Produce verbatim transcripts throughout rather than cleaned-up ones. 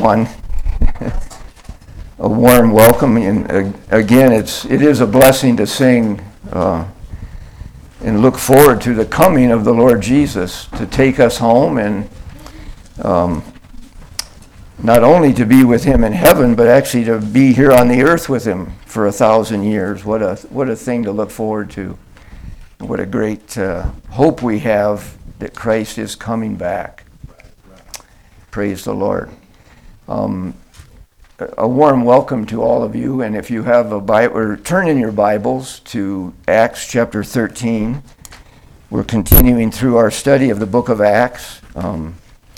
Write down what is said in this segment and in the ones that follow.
everyone. A warm welcome, and uh, again, it's it is a blessing to sing uh, and look forward to the coming of the Lord Jesus to take us home, and um, not only to be with Him in heaven, but actually to be here on the earth with Him for a thousand years. What a what a thing to look forward to! What a great uh, hope we have that Christ is coming back. Praise the Lord. Um, a warm welcome to all of you, and if you have a Bible, or turn in your Bibles to Acts chapter thirteen. We're continuing through our study of the book of Acts. Um,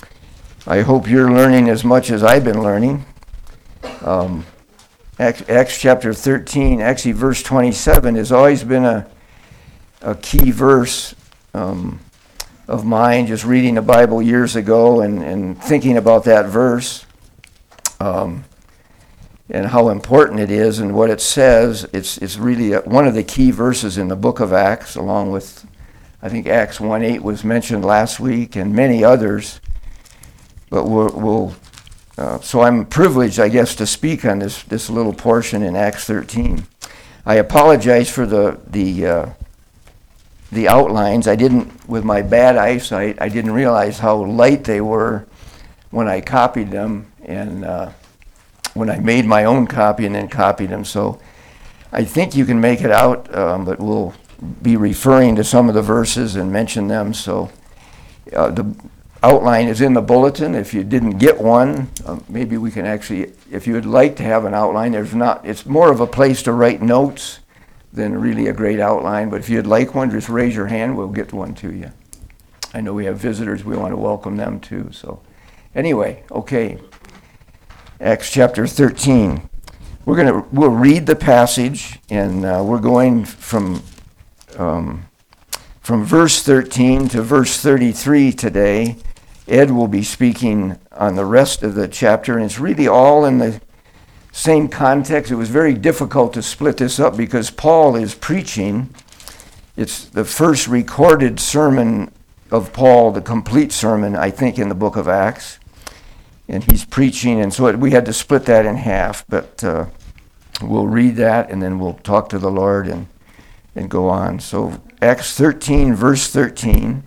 I hope you're learning as much as I've been learning. Um, Acts, Acts chapter thirteen, actually verse twenty-seven, has always been a, a key verse um, of mine, just reading the Bible years ago and, and thinking about that verse um, and how important it is and what it says. It's it's really a, one of the key verses in the book of Acts, along with, I think Acts one eight was mentioned last week and many others. But we'll, we'll uh, so I'm privileged, I guess, to speak on this, this little portion in Acts thirteen. I apologize for the the uh, the outlines. I didn't, with my bad eyesight, I didn't realize how light they were when I copied them and uh, when I made my own copy and then copied them. So I think you can make it out, um, but we'll be referring to some of the verses and mention them. So uh, the outline is in the bulletin. If you didn't get one, uh, maybe we can actually, if you would like to have an outline, there's not, it's more of a place to write notes than really a great outline. But if you'd like one, just raise your hand. We'll get one to you. I know we have visitors. We want to welcome them too. So anyway, okay. Acts chapter thirteen. We're gonna we'll read the passage, and uh, we're going from um, from verse thirteen to verse thirty-three today. Ed will be speaking on the rest of the chapter, and it's really all in the same context. It was very difficult to split this up because Paul is preaching. It's the first recorded sermon of Paul, the complete sermon, I think, in the book of Acts. And he's preaching, and so it, we had to split that in half. But uh, we'll read that, and then we'll talk to the Lord and, and go on. So Acts thirteen, verse thirteen.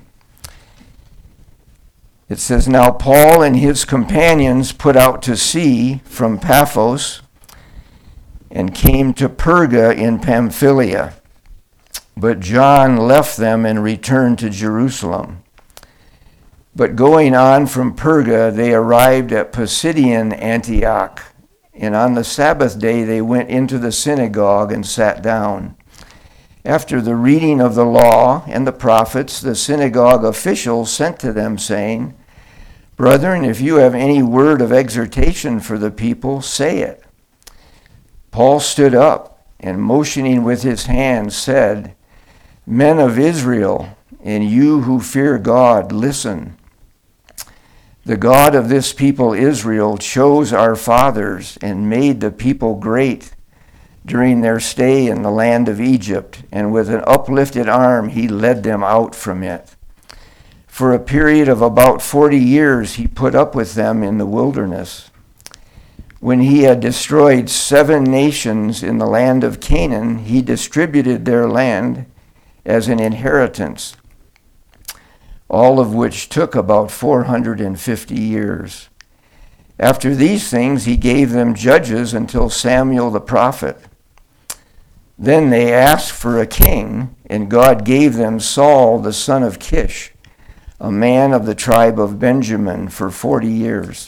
It says, "Now Paul and his companions put out to sea from Paphos and came to Perga in Pamphylia. But John left them and returned to Jerusalem. But going on from Perga, they arrived at Pisidian Antioch. And on the Sabbath day they went into the synagogue and sat down. After the reading of the law and the prophets, the synagogue officials sent to them, saying, 'Brethren, if you have any word of exhortation for the people, say it.' Paul stood up and, motioning with his hand, said, 'Men of Israel, and you who fear God, listen. The God of this people Israel chose our fathers and made the people great during their stay in the land of Egypt, and with an uplifted arm he led them out from it. For a period of about forty years he put up with them in the wilderness. When he had destroyed seven nations in the land of Canaan, he distributed their land as an inheritance, all of which took about four hundred fifty years. After these things he gave them judges until Samuel the prophet. Then they asked for a king, and God gave them Saul the son of Kish, a man of the tribe of Benjamin, for forty years.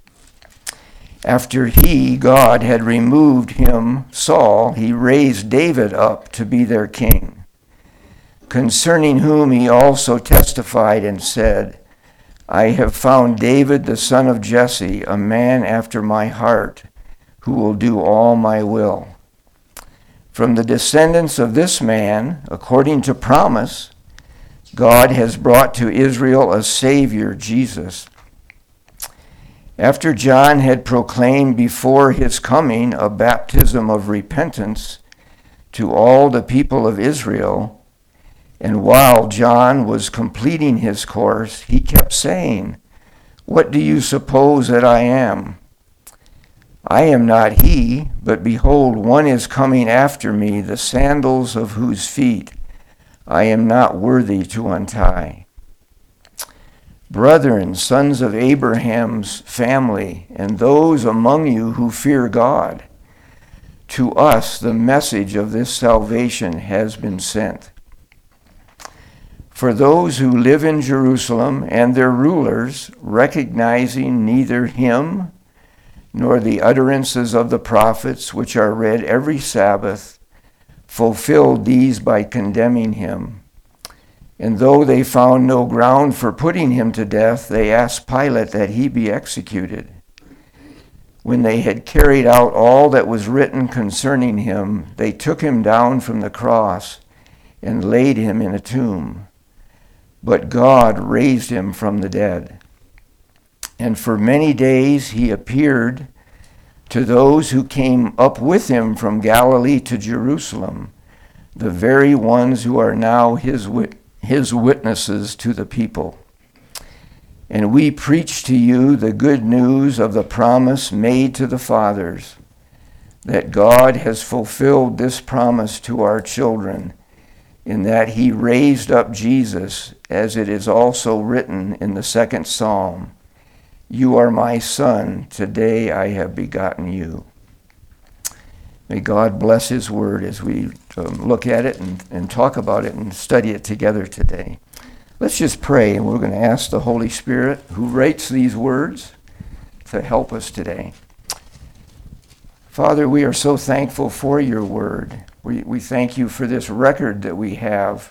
After he, God, had removed him, Saul, he raised David up to be their king, concerning whom he also testified and said, 'I have found David the son of Jesse, a man after my heart, who will do all my will.' From the descendants of this man, according to promise, God has brought to Israel a Savior, Jesus. After John had proclaimed before his coming a baptism of repentance to all the people of Israel, and while John was completing his course, he kept saying, 'What do you suppose that I am? I am not he, but behold, one is coming after me, the sandals of whose feet I am not worthy to untie. Brethren, sons of Abraham's family, and those among you who fear God, to us the message of this salvation has been sent. For those who live in Jerusalem and their rulers, recognizing neither him nor the utterances of the prophets, which are read every Sabbath, fulfilled these by condemning him. And though they found no ground for putting him to death, they asked Pilate that he be executed. When they had carried out all that was written concerning him, they took him down from the cross and laid him in a tomb. But God raised him from the dead. And for many days he appeared to those who came up with him from Galilee to Jerusalem, the very ones who are now his wit- his witnesses to the people. And we preach to you the good news of the promise made to the fathers, that God has fulfilled this promise to our children, in that he raised up Jesus, as it is also written in the second Psalm, You are my son, today I have begotten you. May God bless his word as we um, look at it and, and talk about it and study it together today. Let's just pray, and we're going to ask the Holy Spirit, who writes these words, to help us today. Father, we are so thankful for your word. We, we thank you for this record that we have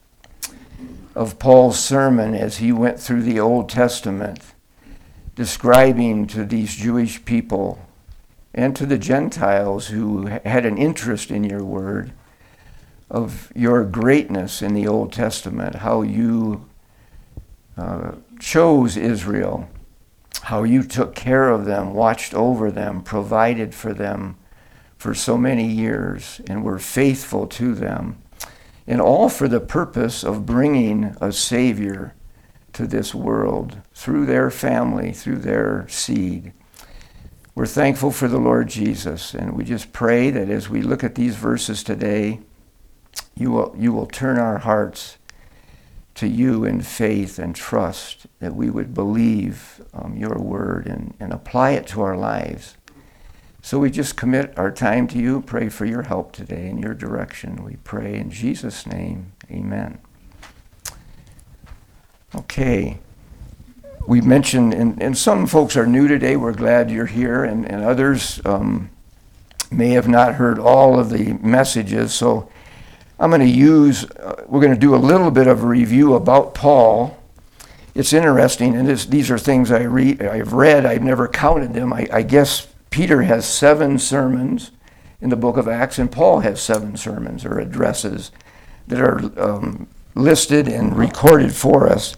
of Paul's sermon as he went through the Old Testament, describing to these Jewish people and to the Gentiles who had an interest in your word of your greatness in the Old Testament, how you uh, chose Israel, how you took care of them, watched over them, provided for them for so many years, and were faithful to them, and all for the purpose of bringing a Savior to this world through their family, through their seed. We're thankful for the Lord Jesus, and we just pray that as we look at these verses today, you will, you will turn our hearts to you in faith and trust, that we would believe um, your word and, and apply it to our lives. So we just commit our time to you, pray for your help today in your direction. We pray in Jesus' name, amen. Okay. We mentioned, and, and some folks are new today, we're glad you're here, and, and others um, may have not heard all of the messages, so I'm going to use, uh, we're going to do a little bit of a review about Paul. It's interesting, and this, these are things I read, I've read, I've never counted them. I, I guess Peter has seven sermons in the book of Acts, and Paul has seven sermons or addresses that are um, listed and recorded for us.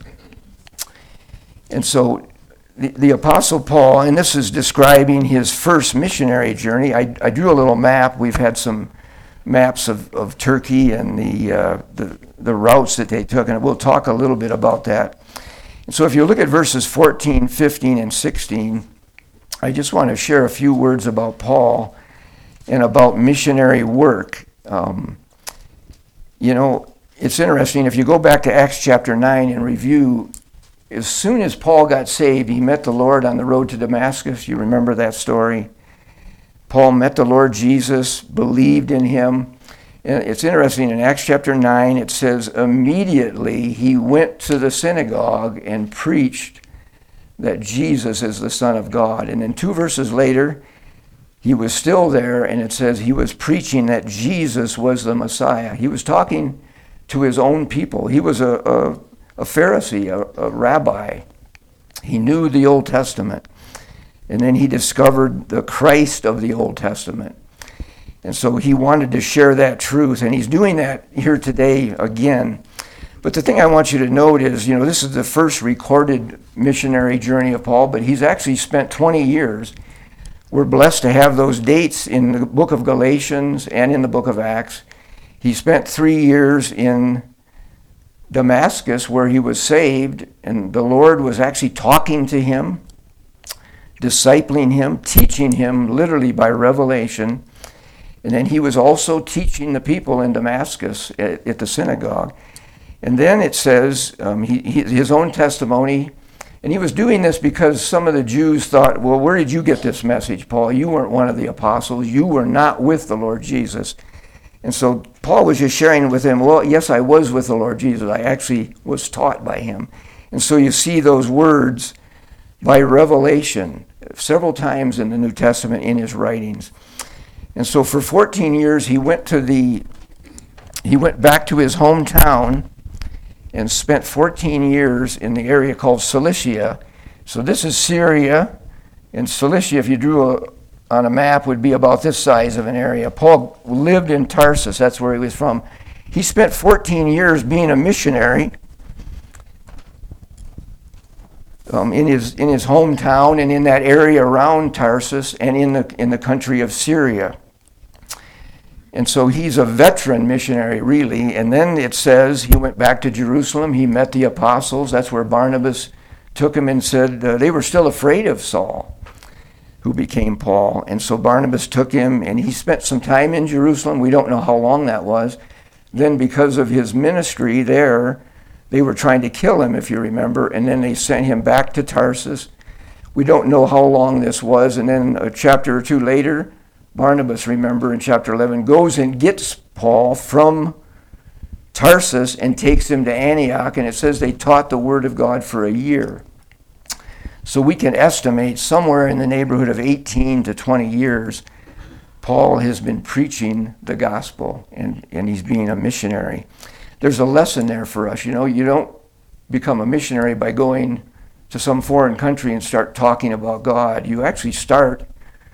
And so the, the Apostle Paul, and this is describing his first missionary journey. I, I drew a little map. We've had some maps of, of Turkey and the, uh, the the routes that they took, and we'll talk a little bit about that. And so if you look at verses fourteen, fifteen, and sixteen, I just want to share a few words about Paul and about missionary work. Um, you know, it's interesting. If you go back to Acts chapter nine and review, as soon as Paul got saved, he met the Lord on the road to Damascus. You remember that story? Paul met the Lord Jesus, believed in him. And it's interesting, in Acts chapter nine, it says, immediately he went to the synagogue and preached that Jesus is the Son of God. And then two verses later, he was still there, and it says he was preaching that Jesus was the Messiah. He was talking to his own people. He was a, a, a Pharisee, a, a rabbi. He knew the Old Testament. And then he discovered the Christ of the Old Testament. And so he wanted to share that truth, and he's doing that here today again. But the thing I want you to note is, you know, this is the first recorded missionary journey of Paul, but he's actually spent twenty years. We're blessed to have those dates in the book of Galatians and in the book of Acts. He spent three years in Damascus where he was saved, and the Lord was actually talking to him, discipling him, teaching him literally by revelation. And then he was also teaching the people in Damascus at, at the synagogue. And then it says, um, he, he, his own testimony, and he was doing this because some of the Jews thought, well, where did you get this message, Paul? You weren't one of the apostles. You were not with the Lord Jesus. And so Paul was just sharing with him, well, yes, I was with the Lord Jesus. I actually was taught by him. And so you see those words by revelation several times in the New Testament in his writings. And so for fourteen years, he went to the, he went back to his hometown and spent fourteen years in the area called Cilicia. So this is Syria, and Cilicia, if you drew a, on a map, would be about this size of an area. Paul lived in Tarsus, that's where he was from. He spent fourteen years being a missionary um, in his in his hometown and in that area around Tarsus and in the in the country of Syria. And so he's a veteran missionary, really. And then it says he went back to Jerusalem. He met the apostles. That's where Barnabas took him and said uh, they were still afraid of Saul, who became Paul. And so Barnabas took him, and he spent some time in Jerusalem. We don't know how long that was. Then because of his ministry there, they were trying to kill him, if you remember. And then they sent him back to Tarsus. We don't know how long this was. And then a chapter or two later, Barnabas, remember, in chapter eleven, goes and gets Paul from Tarsus and takes him to Antioch, and it says they taught the word of God for a year. So we can estimate somewhere in the neighborhood of eighteen to twenty years, Paul has been preaching the gospel, and, and he's being a missionary. There's a lesson there for us. You know, you don't become a missionary by going to some foreign country and start talking about God. You actually start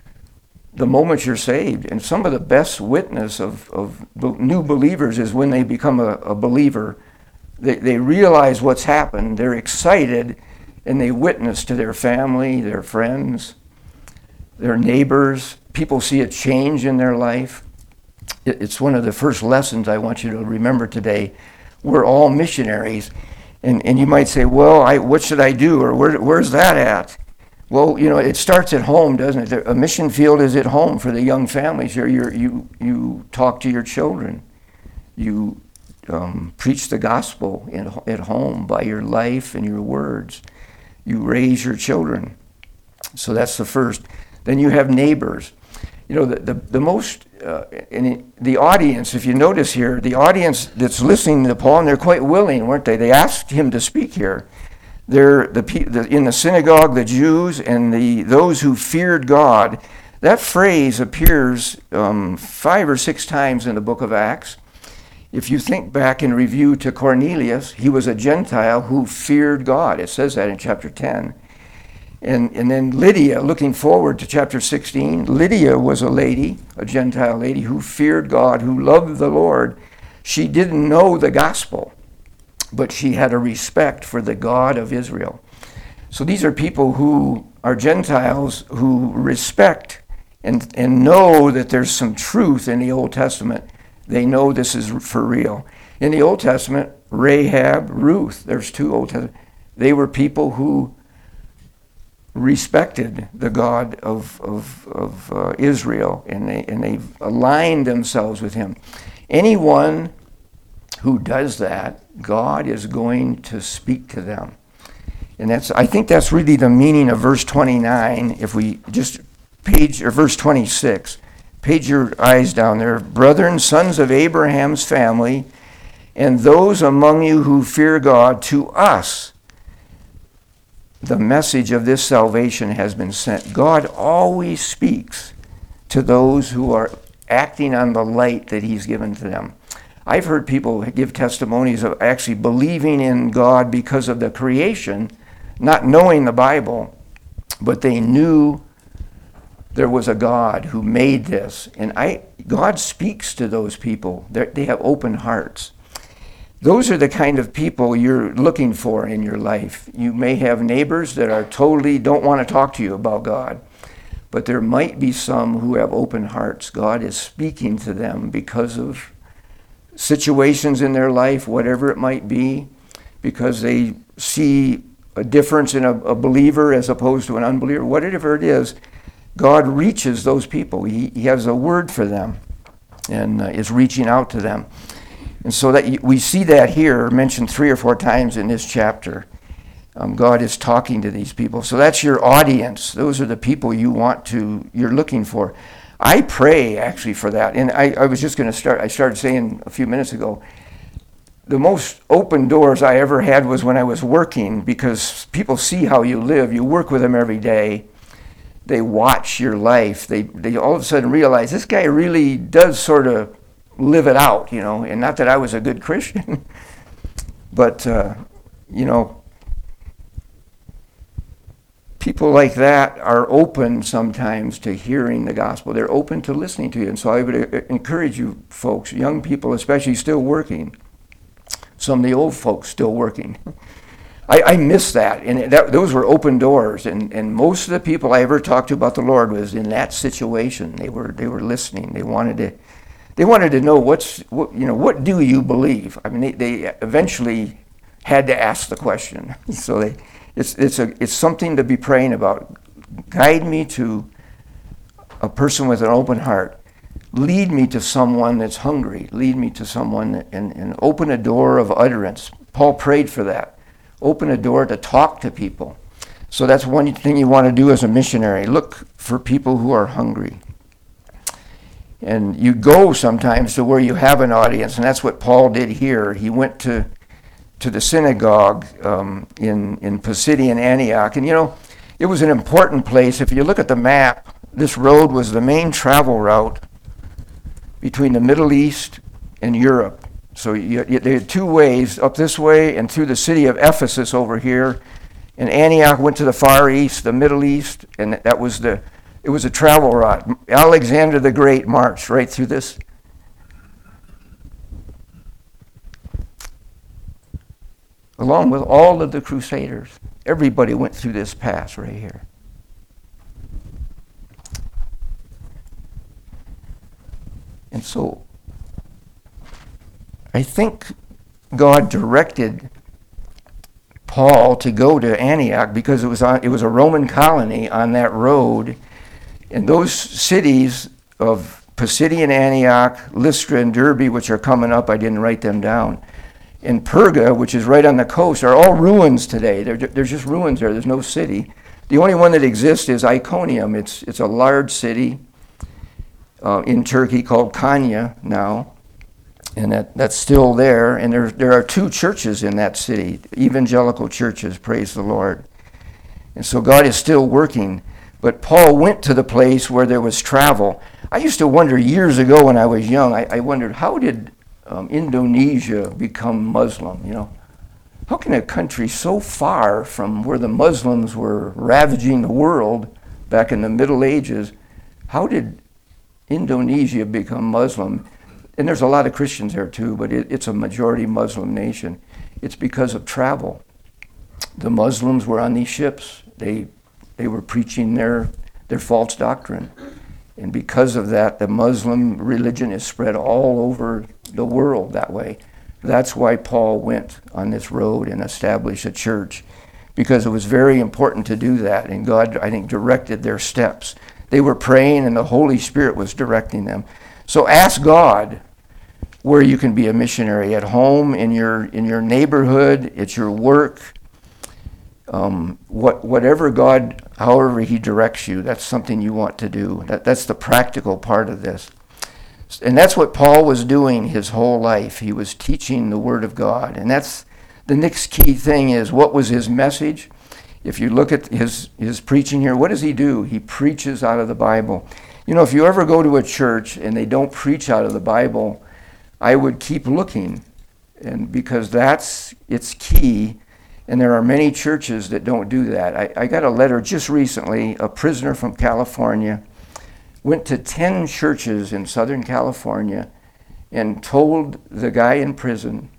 the moment you're saved. And some of the best witness of, of new believers is when they become a, a believer. They, they realize what's happened, they're excited, and they witness to their family, their friends, their neighbors. People see a change in their life. It, it's one of the first lessons I want you to remember today. We're all missionaries. And, and you might say, well, I, what should I do? Or where, where's that at? Well, you know, it starts at home, doesn't it? A mission field is at home for the young families. Here, you you you talk to your children. You um, preach the gospel in, at home by your life and your words. You raise your children. So that's the first. Then you have neighbors. You know, the the, the most, uh, in the audience, if you notice here, the audience that's listening to Paul, and they're quite willing, weren't they? They asked him to speak here. They're the, the in the synagogue, the Jews and the those who feared God. That phrase appears um, five or six times in the book of Acts. If you think back and review to Cornelius, he was a Gentile who feared God. It says that in chapter ten. And and then Lydia, looking forward to chapter sixteen, Lydia was a lady, a Gentile lady who feared God, who loved the Lord. She didn't know the gospel, but she had a respect for the God of Israel. So these are people who are Gentiles who respect and, and know that there's some truth in the Old Testament. They know this is for real. In the Old Testament, Rahab, Ruth, there's two Old Testament. They were people who respected the God of, of, of uh, Israel, and they, and they aligned themselves with him. Anyone who does that, God is going to speak to them. And that's, I think that's really the meaning of verse twenty-nine. If we just page, or verse twenty-six, page your eyes down there. Brethren, sons of Abraham's family, and those among you who fear God, to us the message of this salvation has been sent. God always speaks to those who are acting on the light that he's given to them. I've heard people give testimonies of actually believing in God because of the creation, not knowing the Bible, but they knew there was a God who made this. And I, God speaks to those people. They're, they have open hearts. Those are the kind of people you're looking for in your life. You may have neighbors that are totally don't want to talk to you about God, but there might be some who have open hearts. God is speaking to them because of situations in their life, whatever it might be, because they see a difference in a, a believer as opposed to an unbeliever, whatever it is, God reaches those people. He, he has a word for them and uh, is reaching out to them. And so that we see that here mentioned three or four times in this chapter. Um, God is talking to these people. So that's your audience. Those are the people you want to, you're looking for. I pray actually for that. And I, I was just going to start, I started saying a few minutes ago, the most open doors I ever had was when I was working, because people see how you live. You work with them every day. They watch your life. They, they all of a sudden realize this guy really does sort of live it out, you know, and not that I was a good Christian, but, uh, you know, people like that are open sometimes to hearing the gospel. They're open to listening to you. And so I would encourage you folks, young people especially, still working, some of the old folks still working. I, I miss that. And that, those were open doors. And, and most of the people I ever talked to about the Lord was in that situation. They were they were listening. They wanted to they wanted to know what's what, you know, what do you believe? I mean, they, they eventually had to ask the question. So they It's it's a it's something to be praying about. Guide me to a person with an open heart. Lead me to someone that's hungry. Lead me to someone that, and, and open a door of utterance. Paul prayed for that. Open a door to talk to people. So that's one thing you want to do as a missionary. Look for people who are hungry. And you go sometimes to where you have an audience, and that's what Paul did here. He went to to the synagogue um, in, in Pisidian Antioch. And, you know, it was an important place. If you look at the map, this road was the main travel route between the Middle East and Europe. So you, you, there are two ways, up this way and through the city of Ephesus over here. And Antioch went to the Far East, the Middle East, and that was the, it was a travel route. Alexander the Great marched right through this. Along with all of the crusaders. Everybody went through this pass right here. And so I think God directed Paul to go to Antioch because it was on, it was a Roman colony on that road. And those cities of Pisidian Antioch, Lystra, and Derbe, which are coming up, I didn't write them down, and Perga, which is right on the coast, are all ruins today. They're, there's just ruins there. There's no city. The only one that exists is Iconium. It's it's a large city uh, in Turkey called Konya now, and that, that's still there. And there there are two churches in that city, evangelical churches. Praise the Lord. And so God is still working. But Paul went to the place where there was travel. I used to wonder years ago when I was young. I, I wondered how did Um, Indonesia become Muslim, you know? How can a country so far from where the Muslims were ravaging the world back in the Middle Ages, how did Indonesia become Muslim? And there's a lot of Christians there too, but it, it's a majority Muslim nation. It's because of travel. The Muslims were on these ships. They they were preaching their their false doctrine. And because of that, the Muslim religion is spread all over the world that way. That's why Paul went on this road and established a church, because it was very important to do that. And God, I think, directed their steps. They were praying and the Holy Spirit was directing them. So ask God where you can be a missionary, at home, in your in your neighborhood, at your work. Um, what, whatever God, however he directs you, that's something you want to do. That, that's the practical part of this. And that's what Paul was doing his whole life. He was teaching the Word of God. And that's the next key thing is, what was his message? If you look at his, his preaching here, what does he do? He preaches out of the Bible. You know, if you ever go to a church and they don't preach out of the Bible, I would keep looking, and because that's, it's key. And there are many churches that don't do that. I, I got a letter just recently, a prisoner from California went to ten churches in Southern California and told the guy in prison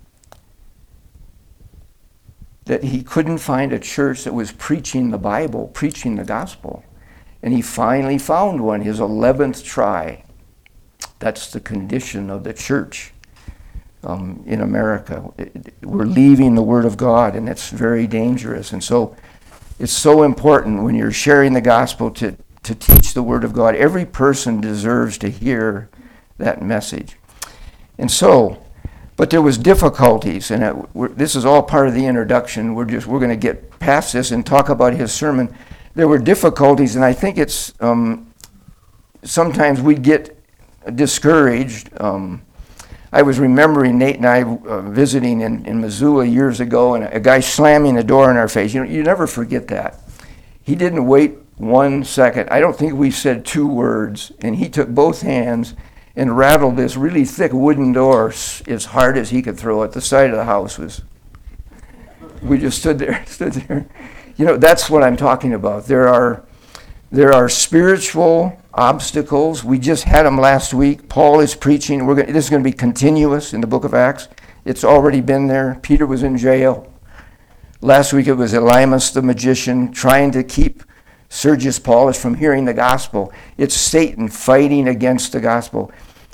that he couldn't find a church that was preaching the Bible, preaching the gospel. And he finally found one, his eleventh try. That's the condition of the church. um, in America. It, we're leaving the Word of God, and it's very dangerous. And so it's so important when you're sharing the gospel to, to teach the Word of God. Every person deserves to hear that message. And so, but there was difficulties, and it, we're, this is all part of the introduction. We're just we're going to get past this and talk about his sermon. There were difficulties, and I think it's um, sometimes we get discouraged. Um, I was remembering Nate and I uh, visiting in, in Missoula years ago, and a guy slamming the door in our face. You know, you never forget that. He didn't wait one second. I don't think we said two words, and he took both hands and rattled this really thick wooden door as hard as he could throw it. The side of the house was. We just stood there, stood there. You know, that's what I'm talking about. There are, there are spiritual obstacles. We just had them last week. Paul is preaching. We're going. This is going to be continuous in the book of Acts. It's already been there. Peter was in jail. Last week it was Elymas the magician trying to keep Sergius Paulus from hearing the gospel. It's Satan fighting against the gospel.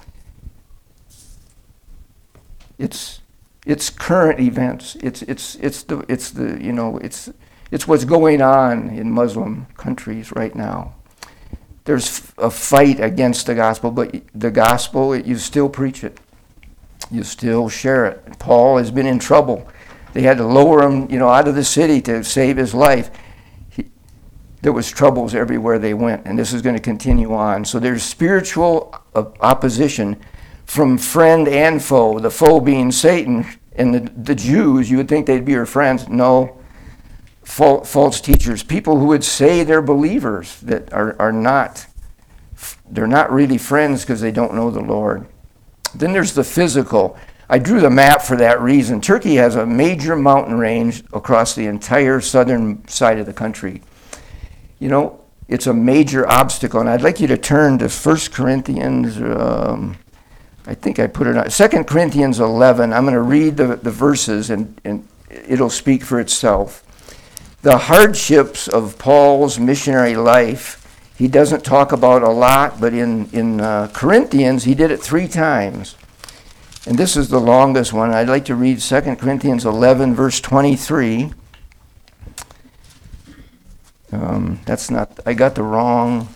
It's it's current events. It's it's it's the it's the you know it's it's what's going on in Muslim countries right now. There's a fight against the gospel, but the gospel, you still preach it. You still share it. Paul has been in trouble. They had to lower him, you know, out of the city to save his life. He, there was troubles everywhere they went, and this is going to continue on. So there's spiritual opposition from friend and foe. The foe being Satan, and the, the Jews, you would think they'd be your friends. No. False teachers, people who would say they're believers that are, are not, they're not really friends because they don't know the Lord. Then there's the physical. I drew the map for that reason. Turkey has a major mountain range across the entire southern side of the country. You know, it's a major obstacle, and I'd like you to turn to First Corinthians, um, I think I put it on, Second Corinthians eleven. I'm going to read the, the verses, and, and it'll speak for itself. The hardships of Paul's missionary life, he doesn't talk about a lot, but in, in uh, Corinthians, he did it three times. And this is the longest one. I'd like to read Second Corinthians eleven, verse twenty-three. Um, that's not, I got the wrong,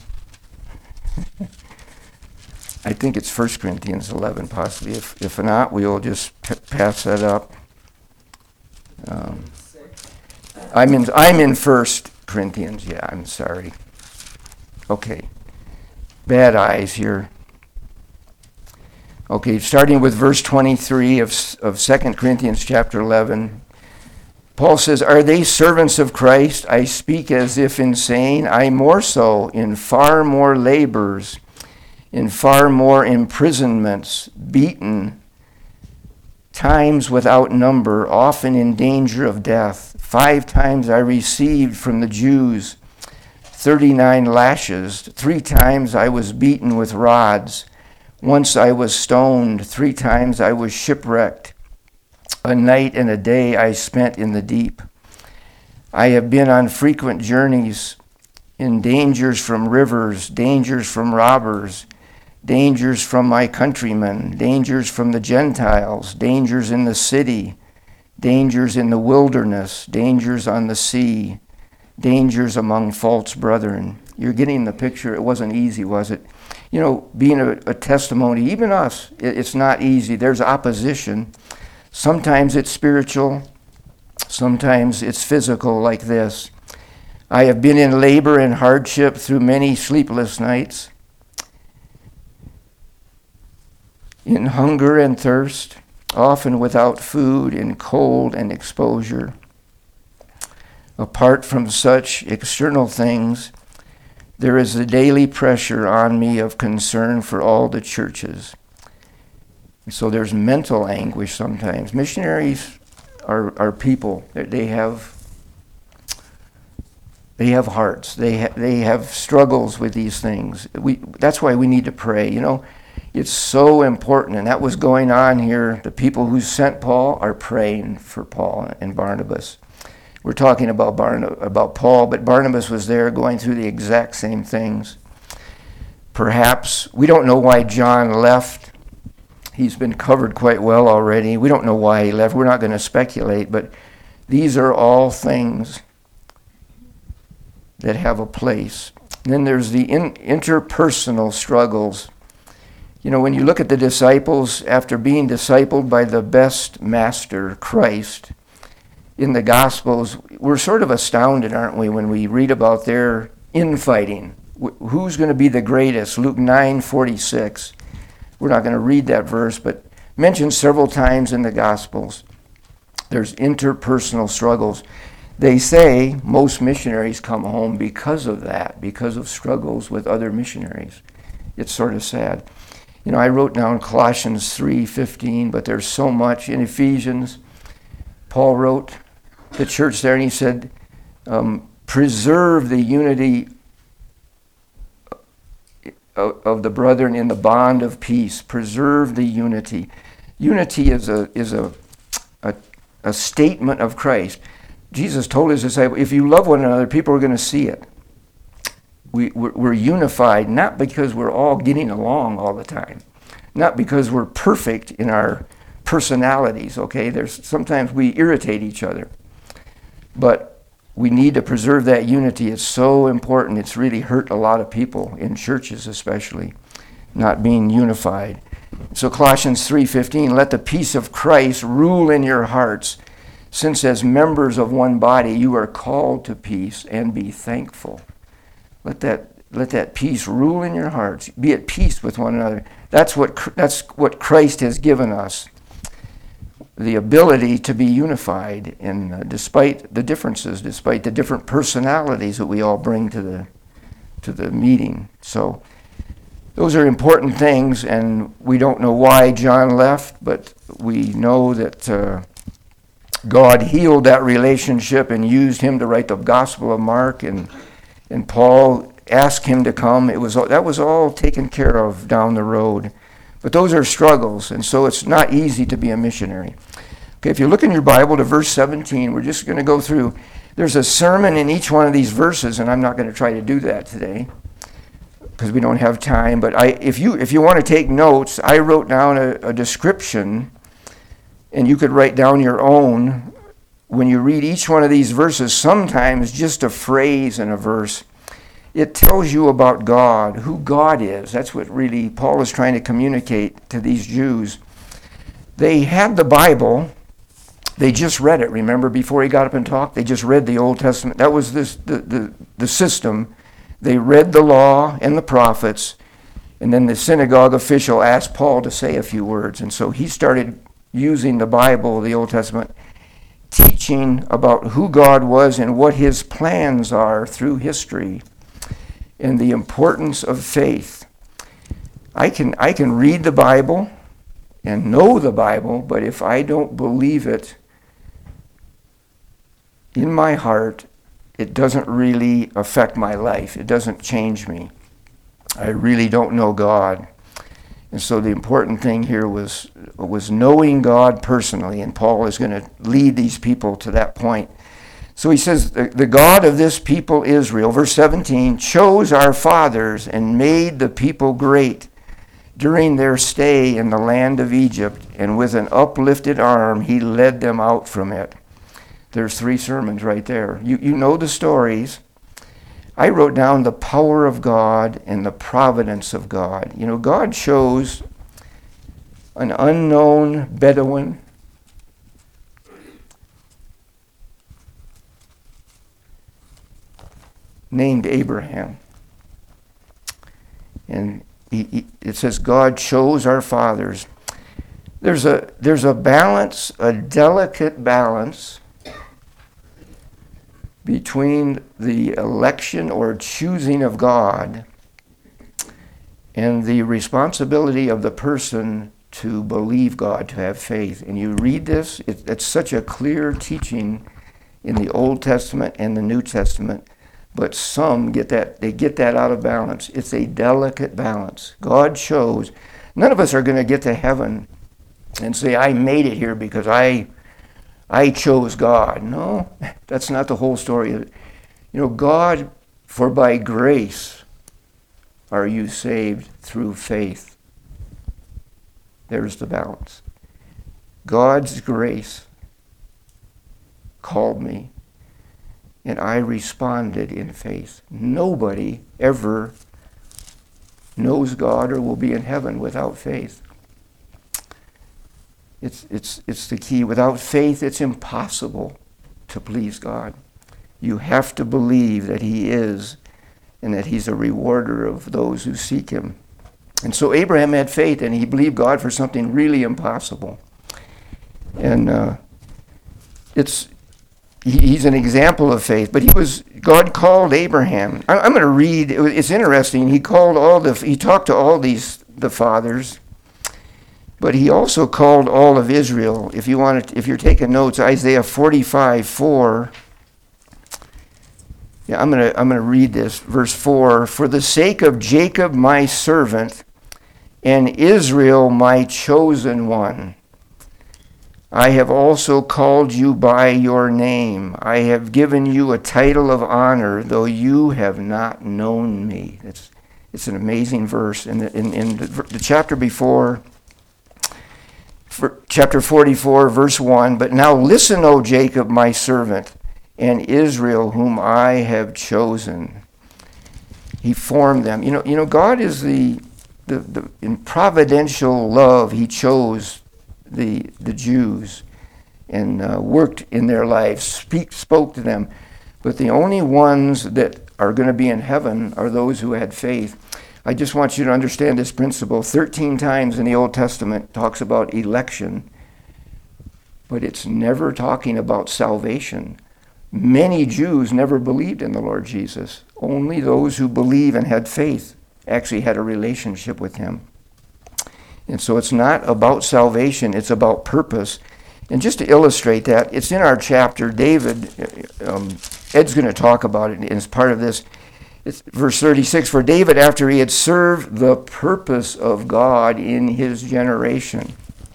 I think it's First Corinthians eleven, possibly. If, if not, we'll just p- pass that up. Um, I'm in I'm in First Corinthians. Yeah, I'm sorry. Okay. Bad eyes here. Okay, starting with verse twenty-three of of Second Corinthians chapter eleven. Paul says, "Are they servants of Christ? I speak as if insane. I more so, in far more labors, in far more imprisonments, beaten, times without number, often in danger of death. Five times I received from the Jews thirty-nine lashes. Three times I was beaten with rods. Once I was stoned. Three times I was shipwrecked. A night and a day I spent in the deep. I have been on frequent journeys, in dangers from rivers, dangers from robbers, dangers from my countrymen, dangers from the Gentiles, dangers in the city, dangers in the wilderness, dangers on the sea, dangers among false brethren." You're getting the picture. It wasn't easy, was it? You know, being a, a testimony, even us, it, it's not easy. There's opposition. Sometimes it's spiritual. Sometimes it's physical, like this. I have been in labor and hardship through many sleepless nights, in hunger and thirst, often without food, in cold and exposure. Apart from such external things, there is a daily pressure on me of concern for all the churches. So there's mental anguish sometimes. Missionaries are, are people. They have they have hearts. They ha- they have struggles with these things. We that's why we need to pray. You know, it's so important, and that was going on here. The people who sent Paul are praying for Paul and Barnabas. We're talking about Barna- about Paul, but Barnabas was there going through the exact same things. Perhaps we don't know why John left. He's been covered quite well already. We don't know why he left. We're not going to speculate, but these are all things that have a place. And then there's the in, interpersonal struggles. You know, when you look at the disciples, after being discipled by the best master, Christ, in the Gospels, we're sort of astounded, aren't we, when we read about their infighting. Who's going to be the greatest? Luke nine forty-six. We're not going to read that verse, but mentioned several times in the Gospels. There's interpersonal struggles. They say most missionaries come home because of that, because of struggles with other missionaries. It's sort of sad. You know, I wrote down Colossians three fifteen, but there's so much. In Ephesians, Paul wrote the church there, and he said, um, preserve the unity of, of the brethren in the bond of peace. Preserve the unity. Unity is a is a a, a statement of Christ. Jesus told his disciples, if you love one another, people are going to see it. We, we're, we're unified, not because we're all getting along all the time, not because we're perfect in our personalities, okay? There's sometimes we irritate each other, but we need to preserve that unity. It's so important. It's really hurt a lot of people, in churches especially, not being unified. So Colossians three fifteen, let the peace of Christ rule in your hearts, since as members of one body you are called to peace, and be thankful. Let that let that peace rule in your hearts. Be at peace with one another. That's what that's what Christ has given us, the ability to be unified, and uh, despite the differences, despite the different personalities that we all bring to the to the meeting. So those are important things, and we don't know why John left, but we know that uh, God healed that relationship and used him to write the Gospel of Mark, and and Paul asked him to come. It was that was all taken care of down the road. But those are struggles, and so it's not easy to be a missionary. Okay, if you look in your Bible to verse seventeen, we're just going to go through. There's a sermon in each one of these verses, and I'm not going to try to do that today because we don't have time. But I, if you if you want to take notes, I wrote down a, a description, and you could write down your own. When you read each one of these verses, sometimes just a phrase in a verse, it tells you about God, who God is. That's what really Paul is trying to communicate to these Jews. They had the Bible. They just read it. Remember, before he got up and talked, they just read the Old Testament. That was this, the, the, the system. They read the law and the prophets, and then the synagogue official asked Paul to say a few words. And so he started using the Bible, the Old Testament, teaching about who God was and what his plans are through history, and the importance of faith. I can I can read the Bible and know the Bible, but if I don't believe it in my heart, it doesn't really affect my life. It doesn't change me. I really don't know God. And so the important thing here was was knowing God personally, and Paul is going to lead these people to that point. So he says, the, the God of this people Israel, verse seventeen, chose our fathers and made the people great during their stay in the land of Egypt, and with an uplifted arm he led them out from it. There's three sermons right there. You, you know the stories. I wrote down the power of God and the providence of God. You know, God chose an unknown Bedouin named Abraham. And he, he, it says God chose our fathers. There's a there's a balance, a delicate balance between the election or choosing of God and the responsibility of the person to believe God, to have faith. And you read this, it, it's such a clear teaching in the Old Testament and the New Testament, but some get that, they get that out of balance. It's a delicate balance. God chose. None of us are going to get to heaven and say, I made it here because I I chose God. No, that's not the whole story. You know, God, for by grace are you saved through faith. There's the balance. God's grace called me, and I responded in faith. Nobody ever knows God or will be in heaven without faith. It's, it's, it's the key. Without faith, it's impossible to please God. You have to believe that he is, and that he's a rewarder of those who seek him. And so Abraham had faith, and he believed God for something really impossible. And uh, it's he, he's an example of faith. But he was God called Abraham. I, I'm going to read. It, it's interesting. He called all the. He talked to all these the fathers, but he also called all of Israel. If you want to, if you're taking notes, Isaiah forty-five four. Yeah, I'm going to I'm going to read this verse four. For the sake of Jacob my servant, and Israel my chosen one, I have also called you by your name. I have given you a title of honor, though you have not known me. It's it's an amazing verse. In the, in, in the, the chapter before, for chapter forty-four, verse one, but now listen, O Jacob, my servant, and Israel, whom I have chosen. He formed them. You know, you know, God is the, the, the in providential love, he chose the the Jews and uh, worked in their lives, speak, spoke to them. But the only ones that are going to be in heaven are those who had faith. I just want you to understand this principle. Thirteen times in the Old Testament talks about election, but it's never talking about salvation. Many Jews never believed in the Lord Jesus. Only those who believe and had faith actually had a relationship with him. And so it's not about salvation, it's about purpose. And just to illustrate that, it's in our chapter. David, um, Ed's going to talk about it as part of this. It's verse thirty-six, for David, after he had served the purpose of God in his generation.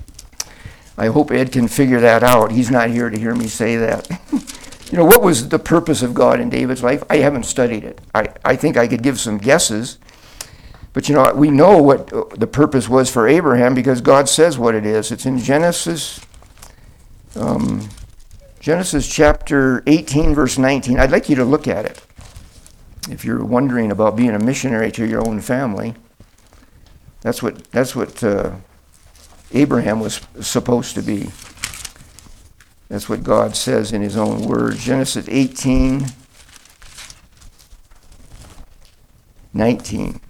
I hope Ed can figure that out. He's not here to hear me say that. You know, what was the purpose of God in David's life? I haven't studied it. I, I think I could give some guesses. But, you know, we know what the purpose was for Abraham because God says what it is. It's in Genesis, um, Genesis chapter eighteen, verse nineteen. I'd like you to look at it. If you're wondering about being a missionary to your own family, that's what, that's what uh, Abraham was supposed to be. That's what God says in his own words. Genesis eighteen, nineteen.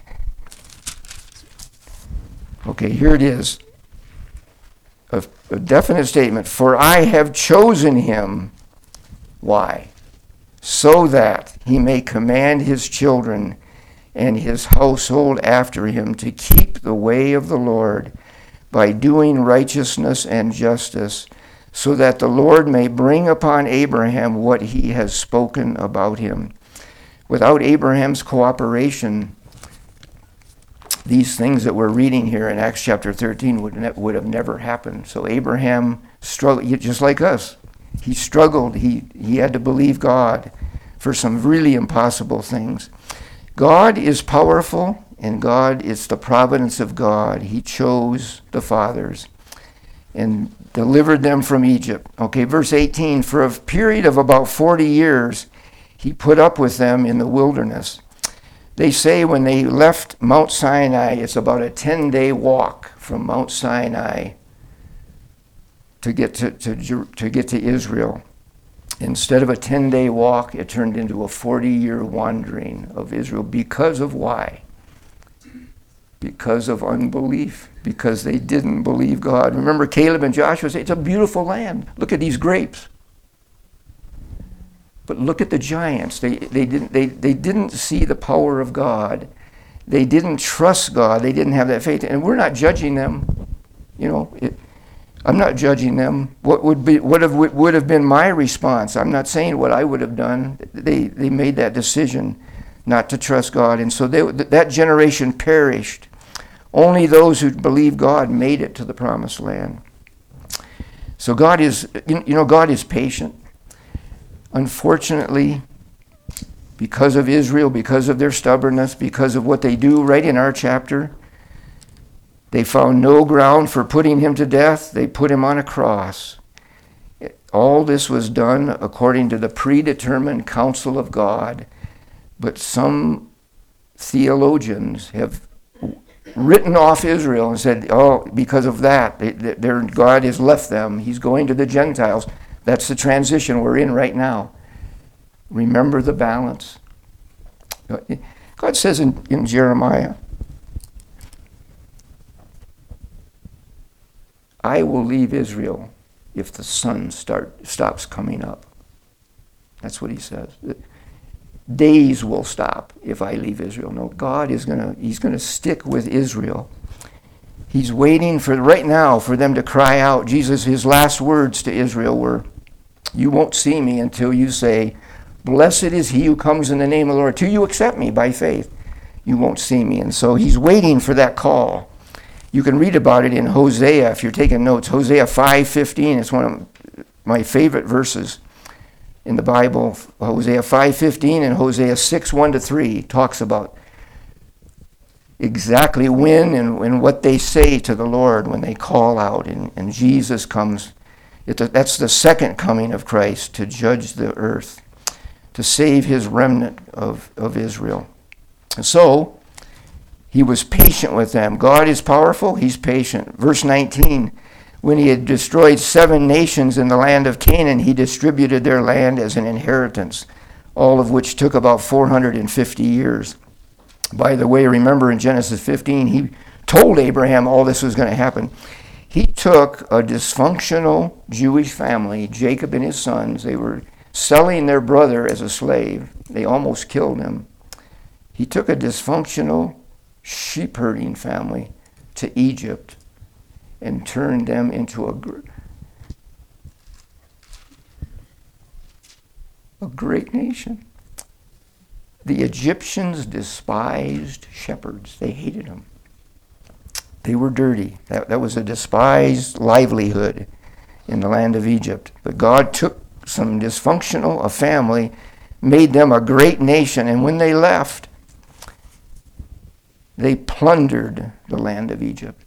Okay, here it is. A, a definite statement. For I have chosen him. Why? So that he may command his children and his household after him to keep the way of the Lord by doing righteousness and justice, so that the Lord may bring upon Abraham what he has spoken about him. Without Abraham's cooperation, these things that we're reading here in Acts chapter thirteen would ne- would have never happened. So Abraham struggled, just like us. He struggled. He, he had to believe God for some really impossible things. God is powerful, and God is the providence of God. He chose the fathers and delivered them from Egypt. Okay, verse eighteen, for a period of about forty years, he put up with them in the wilderness. They say when they left Mount Sinai, it's about a ten-day walk from Mount Sinai to get to, to, to get to Israel. Instead of a ten-day walk, it turned into a forty-year wandering of Israel. Because of why? Because of unbelief. Because they didn't believe God. Remember Caleb and Joshua say, it's a beautiful land. Look at these grapes. But look at the giants. They they didn't they, they didn't see the power of God. They didn't trust God. They didn't have that faith. And we're not judging them. You know, it, I'm not judging them. What would be what have would have been my response? I'm not saying what I would have done. They they made that decision not to trust God, and so they, that generation perished. Only those who believe God made it to the promised land. So God is, you know, God is patient. Unfortunately, because of Israel, because of their stubbornness, because of what they do right in our chapter, They found no ground for putting him to death. They put him on a cross. All this was done according to the predetermined counsel of God. But some theologians have written off Israel and said, oh, because of that, they, their God has left them. He's going to the Gentiles. That's the transition we're in right now. Remember the balance. God says in, in Jeremiah, I will leave Israel if the sun start, stops coming up. That's what he says. Days will stop if I leave Israel. No, God is going to, he's going to stick with Israel. He's waiting for, right now, for them to cry out. Jesus, his last words to Israel were, you won't see me until you say, blessed is he who comes in the name of the Lord. Till you accept me by faith, you won't see me. And so he's waiting for that call. You can read about it in Hosea if you're taking notes. Hosea five fifteen is one of my favorite verses in the Bible. Hosea five fifteen and Hosea six one to three talks about exactly when and, and what they say to the Lord when they call out. And, and Jesus comes. It, that's the second coming of Christ to judge the earth, to save his remnant of, of Israel. And so, he was patient with them. God is powerful, he's patient. Verse nineteen, when he had destroyed seven nations in the land of Canaan, he distributed their land as an inheritance, all of which took about four hundred fifty years. By the way, remember in Genesis fifteen, he told Abraham all this was going to happen. He took a dysfunctional Jewish family, Jacob and his sons. They were selling their brother as a slave. They almost killed him. He took a dysfunctional sheep herding family to Egypt and turned them into a, gr- a great nation. The Egyptians despised shepherds. They hated them. They were dirty. That, that was a despised livelihood in the land of Egypt. But God took some dysfunctional, a family, made them a great nation, and when they left, they plundered the land of Egypt.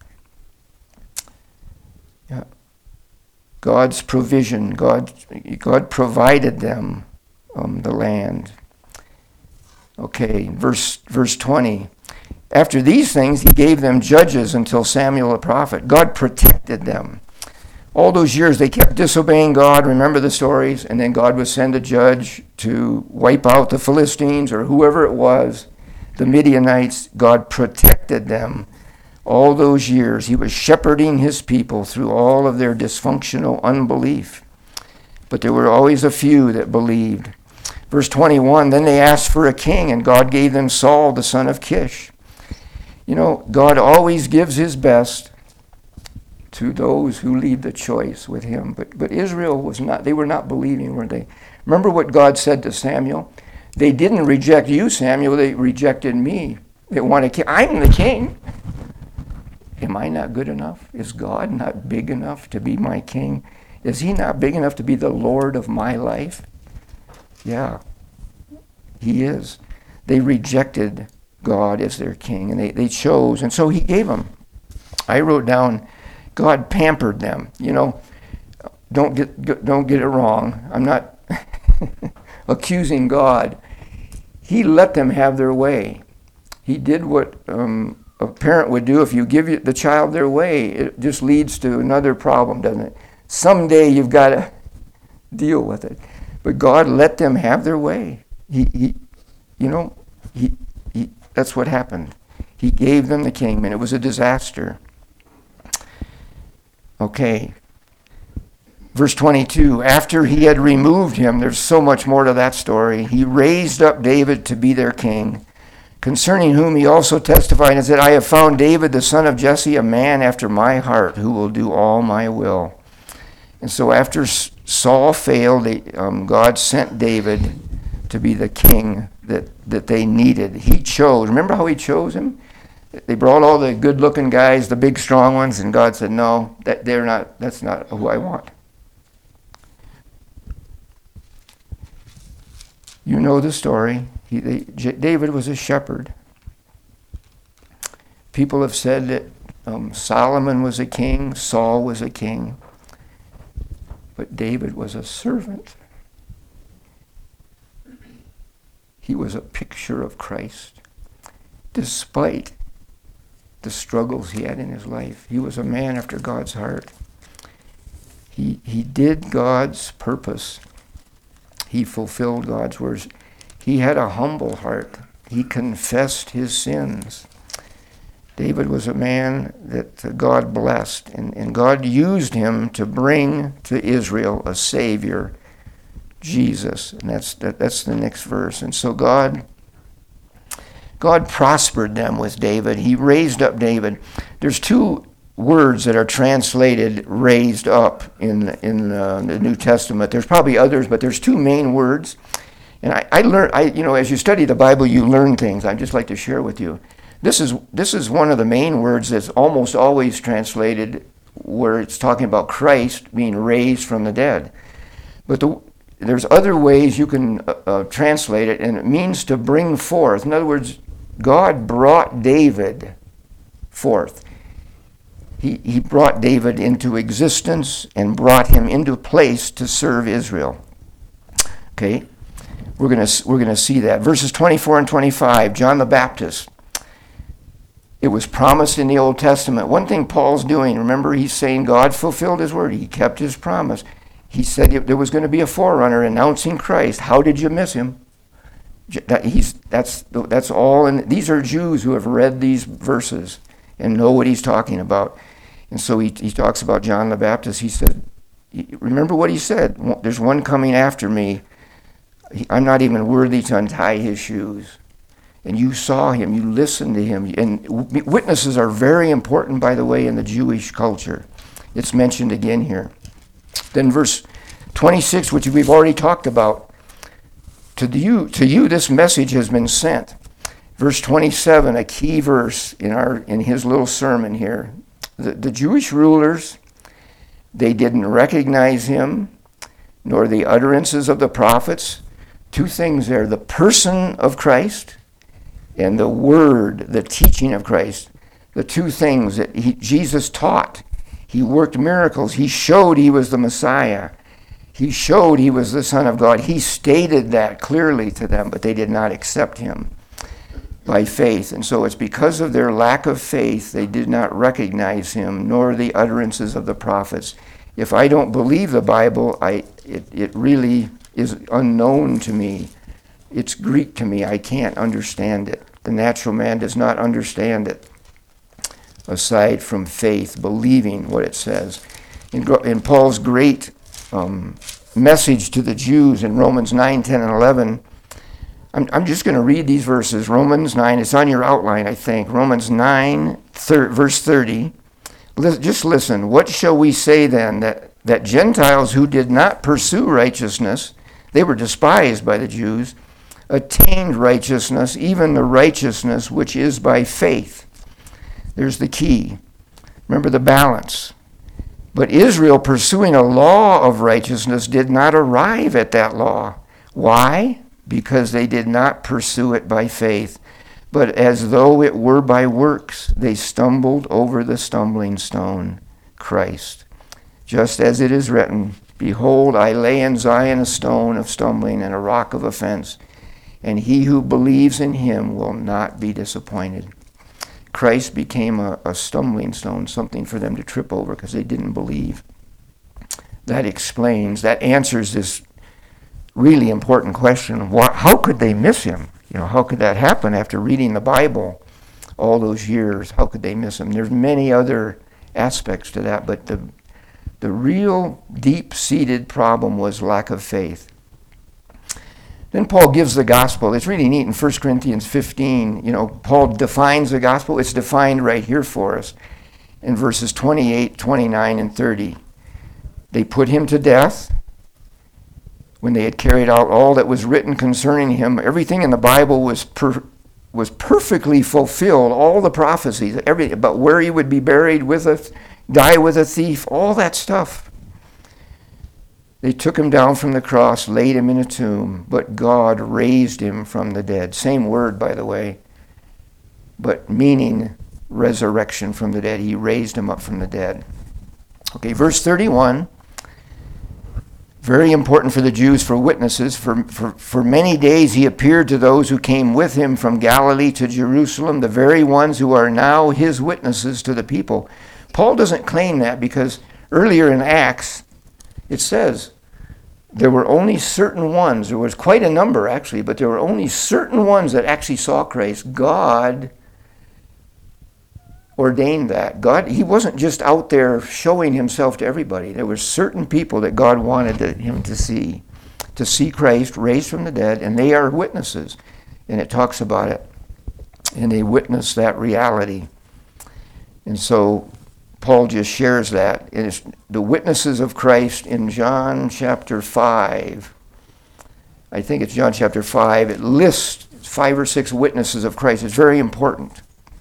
Yeah. God's provision, God, God provided them um, the land. Okay, verse verse twenty. After these things, he gave them judges until Samuel the prophet. God protected them. All those years they kept disobeying God. Remember the stories? And then God would send a judge to wipe out the Philistines or whoever it was. The Midianites, God protected them all those years. He was shepherding his people through all of their dysfunctional unbelief. But there were always a few that believed. Verse twenty-one, then they asked for a king, and God gave them Saul, the son of Kish. You know, God always gives his best to those who leave the choice with him. But but Israel was not, they were not believing, were they? Remember what God said to Samuel? They didn't reject you, Samuel, they rejected me. They wanted king. I'm the king. Am I not good enough? Is God not big enough to be my king? Is he not big enough to be the Lord of my life? Yeah, he is. They rejected God as their king, and they, they chose, and so he gave them. I wrote down, God pampered them. You know, don't get don't get it wrong. I'm not accusing God. He let them have their way. He did what um, a parent would do. If you give the child their way, it just leads to another problem, doesn't it? Someday you've got to deal with it. But God let them have their way. He, he you know, he, he, that's what happened. He gave them the kingdom, and it was a disaster. Okay. Verse twenty-two, after he had removed him, there's so much more to that story, he raised up David to be their king, concerning whom he also testified and said, I have found David, the son of Jesse, a man after my heart, who will do all my will. And so after Saul failed, they, um, God sent David to be the king that, that they needed. He chose. Remember how he chose him? They brought all the good-looking guys, the big, strong ones, and God said, no, that they're not. That's not who I want. You know the story. He, they, J- David was a shepherd. People have said that Um, Solomon was a king. Saul was a king. But David was a servant. He was a picture of Christ. Despite the struggles he had in his life, he was a man after God's heart. He, he did God's purpose. He fulfilled God's words. He had a humble heart. He confessed his sins. David was a man that God blessed, and, and God used him to bring to Israel a Savior, Jesus. And that's that, that's the next verse. And so God, God prospered them with David. He raised up David. There's two words that are translated "raised up" in in uh, the New Testament. There's probably others, but there's two main words. And I, I learned, I you know, as you study the Bible, you learn things. I'd just like to share with you. This is this is one of the main words that's almost always translated where it's talking about Christ being raised from the dead. But the, there's other ways you can uh, uh, translate it, and it means to bring forth. In other words, God brought David forth. He, he brought David into existence and brought him into place to serve Israel. Okay, we're gonna we're gonna see that verses twenty-four and twenty-five. John the Baptist. It was promised in the Old Testament. One thing Paul's doing, remember, he's saying God fulfilled his word. He kept his promise. He said there was going to be a forerunner announcing Christ. How did you miss him? That, he's that's that's all. And these are Jews who have read these verses and know what he's talking about. And so he, he talks about John the Baptist. He said, remember what he said, there's one coming after me. I'm not even worthy to untie his shoes. And you saw him, you listened to him. And witnesses are very important, by the way, in the Jewish culture. It's mentioned again here. Then verse twenty-six, which we've already talked about. To you, to you this message has been sent. Verse twenty-seven, a key verse in our in his little sermon here. The, the Jewish rulers, they didn't recognize him, nor the utterances of the prophets. Two things there, the person of Christ and the word, the teaching of Christ. The two things that he, Jesus taught. He worked miracles. He showed he was the Messiah. He showed he was the Son of God. He stated that clearly to them, but they did not accept him by faith. And so it's because of their lack of faith they did not recognize him, nor the utterances of the prophets. If I don't believe the Bible, I it, it really is unknown to me. It's Greek to me. I can't understand it. The natural man does not understand it, aside from faith, believing what it says. In, in Paul's great um, message to the Jews in Romans nine, ten, and eleven, I'm, I'm just going to read these verses. Romans nine, it's on your outline, I think. Romans nine, thir- verse thirty. L- just listen. What shall we say then? That, that Gentiles who did not pursue righteousness, they were despised by the Jews, attained righteousness, even the righteousness which is by faith. There's the key. Remember the balance. But Israel, pursuing a law of righteousness, did not arrive at that law. Why? Because they did not pursue it by faith, but as though it were by works, they stumbled over the stumbling stone, Christ. Just as it is written, behold, I lay in Zion a stone of stumbling and a rock of offense, and he who believes in him will not be disappointed. Christ became a, a stumbling stone, something for them to trip over because they didn't believe. That explains, that answers this really important question. What, how could they miss him? You know, how could that happen after reading the Bible all those years? How could they miss him? There's many other aspects to that, but the the real deep-seated problem was lack of faith. Then Paul gives the gospel. It's really neat in First Corinthians fifteen. You know, Paul defines the gospel. It's defined right here for us in verses twenty-eight, twenty-nine, and thirty. They put him to death. When they had carried out all that was written concerning him, everything in the Bible was per, was perfectly fulfilled, all the prophecies, every, about where he would be buried with a, die with a thief, all that stuff. They took him down from the cross, laid him in a tomb, but God raised him from the dead. Same word, by the way, but meaning resurrection from the dead. He raised him up from the dead. Okay, verse thirty-one. Very important for the Jews, for witnesses. For, for, for many days he appeared to those who came with him from Galilee to Jerusalem, the very ones who are now his witnesses to the people. Paul doesn't claim that because earlier in Acts, it says there were only certain ones. There was quite a number, actually, but there were only certain ones that actually saw Christ. God ordained that. God, he wasn't just out there showing himself to everybody. There were certain people that God wanted to, him to see, to see Christ raised from the dead, and they are witnesses. And it talks about it. And they witness that reality. And so Paul just shares that. It is the witnesses of Christ in John chapter five. I think it's John chapter five. It lists five or six witnesses of Christ. It's very important.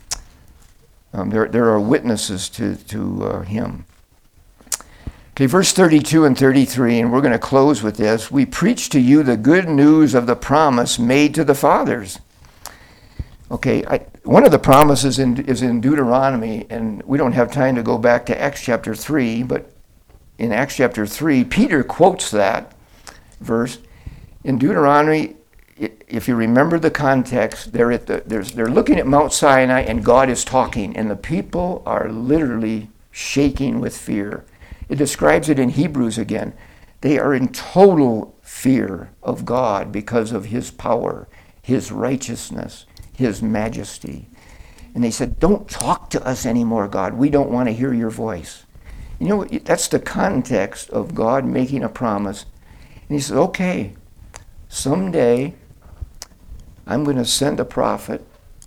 Um, there, there are witnesses to, to uh, him. Okay, verse thirty-two and thirty-three, and we're going to close with this. We preach to you the good news of the promise made to the fathers. Okay, I, one of the promises in, is in Deuteronomy, and we don't have time to go back to Acts chapter three, but in Acts chapter three, Peter quotes that verse. In Deuteronomy, if you remember the context, they're at the, there's, they're looking at Mount Sinai and God is talking, and the people are literally shaking with fear. It describes it in Hebrews again. They are in total fear of God because of his power, his righteousness, his majesty. And they said, don't talk to us anymore, God. We don't want to hear your voice. You know, that's the context of God making a promise. And he says, okay, someday I'm going to send a prophet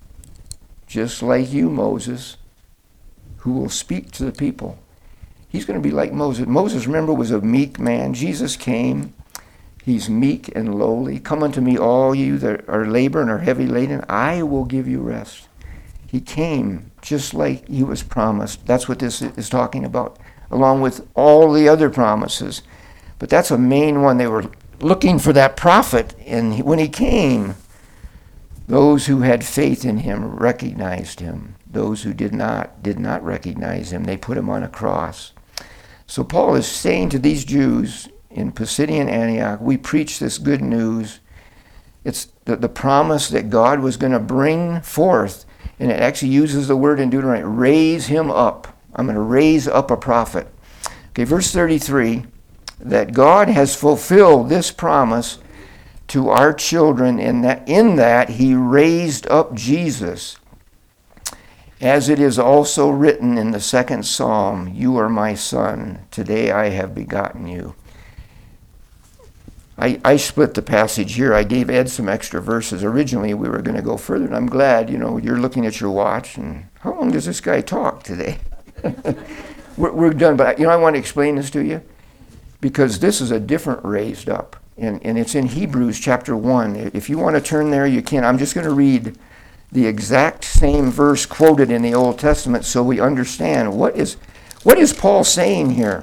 just like you, Moses, who will speak to the people. He's going to be like Moses. Moses, remember, was a meek man. Jesus came. He's meek and lowly. Come unto me, all you that are labor and are heavy laden. I will give you rest. He came just like he was promised. That's what this is talking about, along with all the other promises. But that's a main one. They were looking for that prophet, and when he came, those who had faith in him recognized him. Those who did not, did not recognize him. They put him on a cross. So Paul is saying to these Jews in Pisidian Antioch, we preach this good news. It's the, the promise that God was going to bring forth, and it actually uses the word in Deuteronomy, raise him up. I'm going to raise up a prophet. Okay, verse thirty-three, that God has fulfilled this promise to our children, in that in that he raised up Jesus, as it is also written in the second psalm, you are my son, today I have begotten you. I, I split the passage here. I gave Ed some extra verses. Originally we were going to go further, and I'm glad, you know, you're looking at your watch, and how long does this guy talk today? we're, we're done, but you know, I want to explain this to you, because this is a different raised up. And, and it's in Hebrews chapter one. If you want to turn there, you can. I'm just going to read the exact same verse quoted in the Old Testament so we understand what is what is Paul saying here.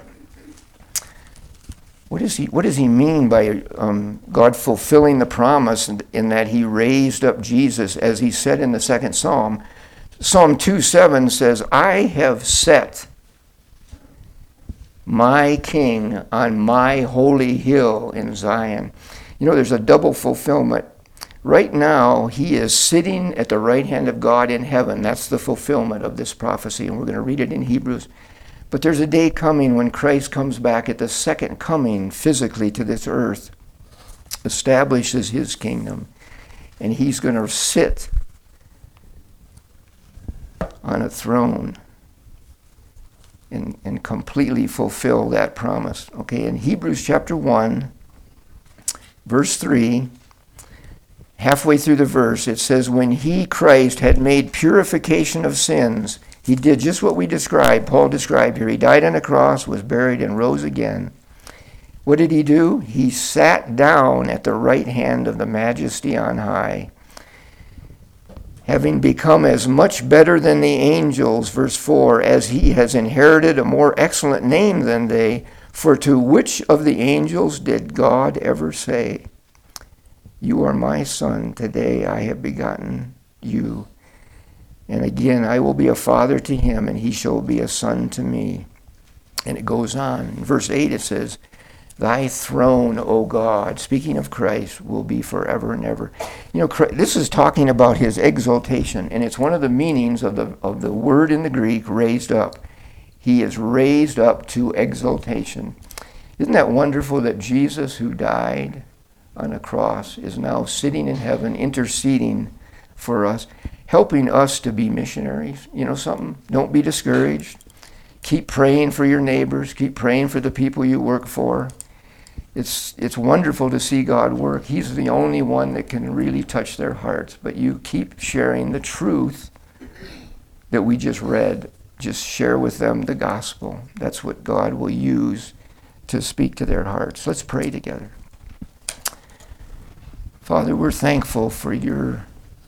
What is he? What does he mean by um, God fulfilling the promise in, in that he raised up Jesus, as he said in the second psalm? Psalm two seven says, I have set my king on my holy hill in Zion. You know, there's a double fulfillment. Right now, he is sitting at the right hand of God in heaven. That's the fulfillment of this prophecy, and we're going to read it in Hebrews. But there's a day coming when Christ comes back at the second coming physically to this earth, establishes his kingdom, and he's going to sit on a throne and, and completely fulfill that promise. Okay, in Hebrews chapter one, verse three, halfway through the verse, it says, when he, Christ, had made purification of sins, he did just what we described, Paul described here. He died on a cross, was buried, and rose again. What did he do? He sat down at the right hand of the Majesty on high, having become as much better than the angels, verse four, as he has inherited a more excellent name than they. For to which of the angels did God ever say, you are my son, today I have begotten you? And again, I will be a father to him, and he shall be a son to me. And it goes on. In verse eight it says, thy throne, O God, speaking of Christ, will be forever and ever. You know, this is talking about his exaltation, and it's one of the meanings of the of the word in the Greek, raised up. He is raised up to exaltation. Isn't that wonderful that Jesus, who died on a cross, is now sitting in heaven, interceding for us, helping us to be missionaries? You know something? Don't be discouraged. Keep praying for your neighbors. Keep praying for the people you work for. It's it's wonderful to see God work. He's the only one that can really touch their hearts. But you keep sharing the truth that we just read. Just share with them the gospel. That's what God will use to speak to their hearts. Let's pray together. Father, we're thankful for your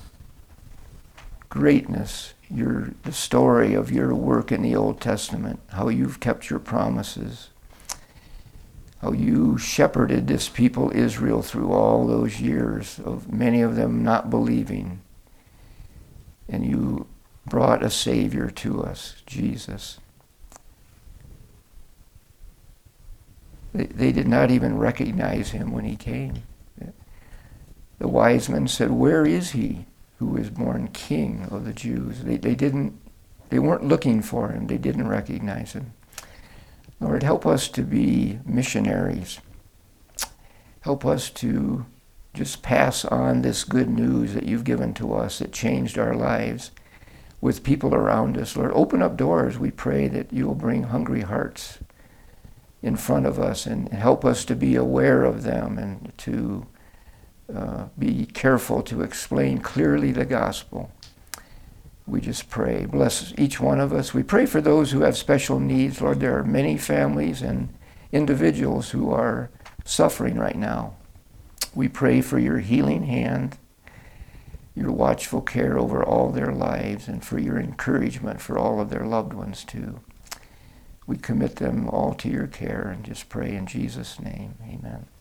greatness, your the story of your work in the Old Testament, how you've kept your promises, how you shepherded this people Israel through all those years of many of them not believing, and you brought a Savior to us, Jesus. They, they did not even recognize him when he came. The wise men said, where is he who is born King of the Jews? They, they didn't, they weren't looking for him. They didn't recognize him. Lord, help us to be missionaries. Help us to just pass on this good news that you've given to us that changed our lives with people around us. Lord, open up doors. We pray that you will bring hungry hearts in front of us and help us to be aware of them and to uh, be careful to explain clearly the gospel. We just pray. Bless each one of us. We pray for those who have special needs. Lord, there are many families and individuals who are suffering right now. We pray for your healing hand, your watchful care over all their lives, and for your encouragement for all of their loved ones too. We commit them all to your care and just pray in Jesus' name. Amen.